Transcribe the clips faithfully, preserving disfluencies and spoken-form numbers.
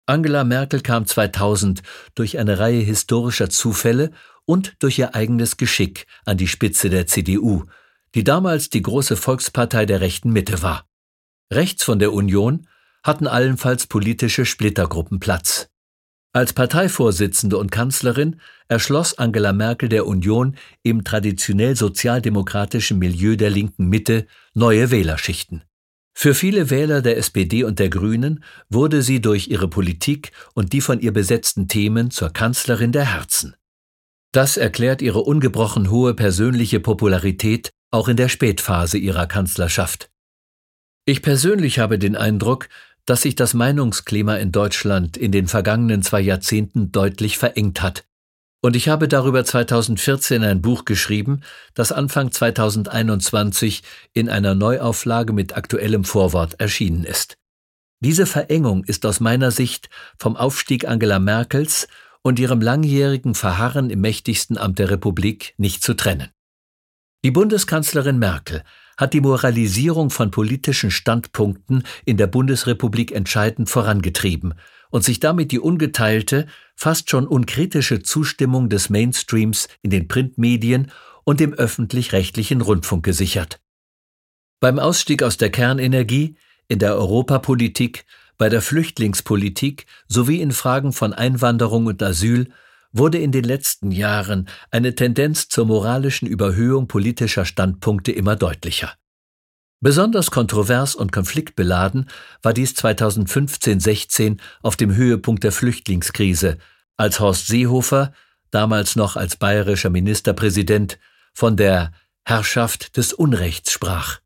Angela Merkel kam zweitausend durch eine Reihe historischer Zufälle und durch ihr eigenes Geschick an die Spitze der C D U, die damals die große Volkspartei der rechten Mitte war. Rechts von der Union hatten allenfalls politische Splittergruppen Platz. Als Parteivorsitzende und Kanzlerin erschloss Angela Merkel der Union im traditionell sozialdemokratischen Milieu der linken Mitte neue Wählerschichten. Für viele Wähler der S P D und der Grünen wurde sie durch ihre Politik und die von ihr besetzten Themen zur Kanzlerin der Herzen. Das erklärt ihre ungebrochen hohe persönliche Popularität auch in der Spätphase ihrer Kanzlerschaft. Ich persönlich habe den Eindruck, dass sich das Meinungsklima in Deutschland in den vergangenen zwei Jahrzehnten deutlich verengt hat. Und ich habe darüber zweitausendvierzehn ein Buch geschrieben, das Anfang zweitausendeinundzwanzig in einer Neuauflage mit aktuellem Vorwort erschienen ist. Diese Verengung ist aus meiner Sicht vom Aufstieg Angela Merkels und ihrem langjährigen Verharren im mächtigsten Amt der Republik nicht zu trennen. Die Bundeskanzlerin Merkel hat die Moralisierung von politischen Standpunkten in der Bundesrepublik entscheidend vorangetrieben und sich damit die ungeteilte, fast schon unkritische Zustimmung des Mainstreams in den Printmedien und dem öffentlich-rechtlichen Rundfunk gesichert. Beim Ausstieg aus der Kernenergie, in der Europapolitik, bei der Flüchtlingspolitik sowie in Fragen von Einwanderung und Asyl wurde in den letzten Jahren eine Tendenz zur moralischen Überhöhung politischer Standpunkte immer deutlicher. Besonders kontrovers und konfliktbeladen war dies zweitausendfünfzehn sechzehn auf dem Höhepunkt der Flüchtlingskrise, als Horst Seehofer, damals noch als bayerischer Ministerpräsident, von der Herrschaft des Unrechts sprach.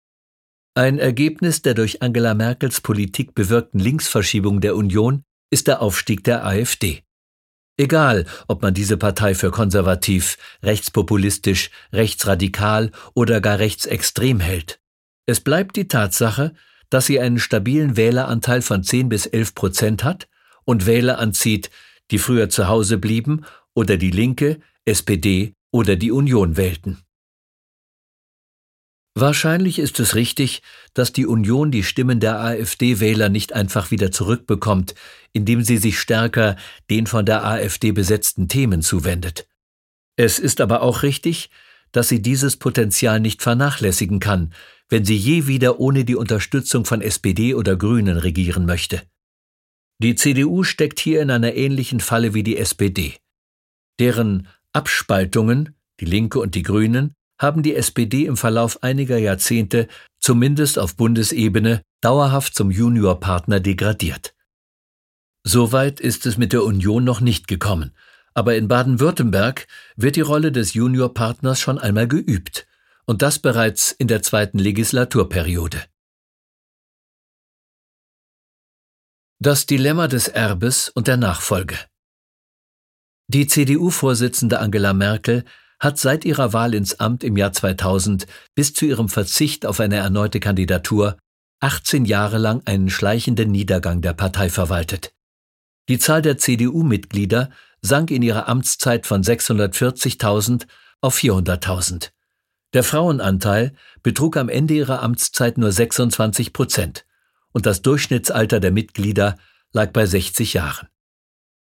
Ein Ergebnis der durch Angela Merkels Politik bewirkten Linksverschiebung der Union ist der Aufstieg der AfD. Egal, ob man diese Partei für konservativ, rechtspopulistisch, rechtsradikal oder gar rechtsextrem hält. Es bleibt die Tatsache, dass sie einen stabilen Wähleranteil von zehn bis elf Prozent hat und Wähler anzieht, die früher zu Hause blieben oder die Linke, S P D oder die Union wählten. Wahrscheinlich ist es richtig, dass die Union die Stimmen der AfD-Wähler nicht einfach wieder zurückbekommt, indem sie sich stärker den von der AfD besetzten Themen zuwendet. Es ist aber auch richtig, dass sie dieses Potenzial nicht vernachlässigen kann, wenn sie je wieder ohne die Unterstützung von S P D oder Grünen regieren möchte. Die C D U steckt hier in einer ähnlichen Falle wie die S P D. Deren Abspaltungen, die Linke und die Grünen, haben die S P D im Verlauf einiger Jahrzehnte, zumindest auf Bundesebene, dauerhaft zum Juniorpartner degradiert. Soweit ist es mit der Union noch nicht gekommen, aber in Baden-Württemberg wird die Rolle des Juniorpartners schon einmal geübt, und das bereits in der zweiten Legislaturperiode. Das Dilemma des Erbes und der Nachfolge. Die C D U-Vorsitzende Angela Merkel hat seit ihrer Wahl ins Amt im Jahr zweitausend bis zu ihrem Verzicht auf eine erneute Kandidatur achtzehn Jahre lang einen schleichenden Niedergang der Partei verwaltet. Die Zahl der C D U-Mitglieder sank in ihrer Amtszeit von sechshundertvierzigtausend auf vierhunderttausend. Der Frauenanteil betrug am Ende ihrer Amtszeit nur sechsundzwanzig Prozent und das Durchschnittsalter der Mitglieder lag bei sechzig Jahren.